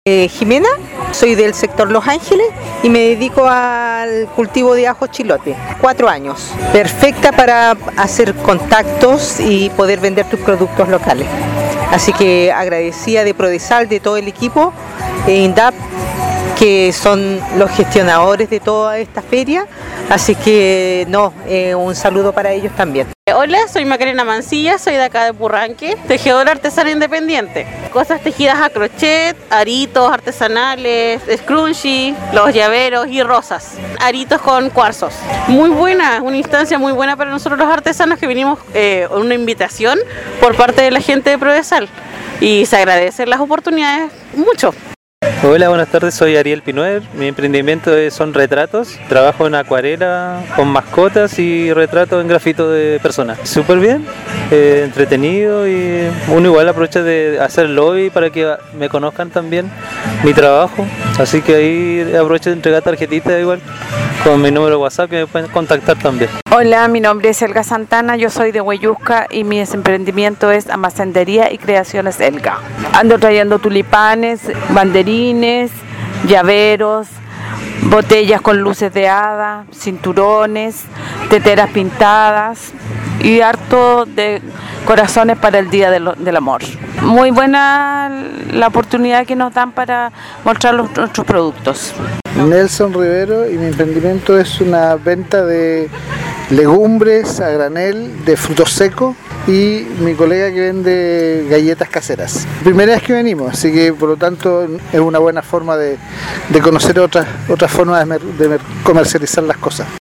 Jimena, soy del sector Los Ángeles y me dedico al cultivo de ajo chilote. 4 años. Perfecta para hacer contactos y poder vender tus productos locales. Así que agradecida de Prodesal, de todo el equipo, INDAP, que son los gestionadores de toda esta feria. Así que un saludo para ellos también. Hola, soy Macarena Mancilla, soy de acá de Purranque, tejedora artesana independiente. Cosas tejidas a crochet, aritos artesanales, scrunchie, los llaveros y rosas. Aritos con cuarzos. Muy buena, una instancia muy buena para nosotros los artesanos que vinimos una invitación por parte de la gente de Prodesal. Y se agradecen las oportunidades mucho. Hola, buenas tardes, soy Ariel Pinuer, mi emprendimiento son retratos, trabajo en acuarela con mascotas y retratos en grafito de personas. Súper bien, entretenido y uno igual aprovecha de hacer lobby para que me conozcan también mi trabajo, así que ahí aprovecho de entregar tarjetitas igual con mi número de WhatsApp que me pueden contactar también. Hola, mi nombre es Elga Santana, yo soy de Hueyusca y mi emprendimiento es almacenería y creaciones Elga. Ando trayendo tulipanes, banderines, llaveros, botellas con luces de hada, cinturones, teteras pintadas y harto de corazones para el Día del Amor. Muy buena la oportunidad que nos dan para mostrar nuestros productos. Nelson Rivero y mi emprendimiento es una venta de legumbres a granel, de frutos secos y mi colega que vende galletas caseras. Primera vez que venimos, así que por lo tanto es una buena forma de conocer otras formas de comercializar las cosas.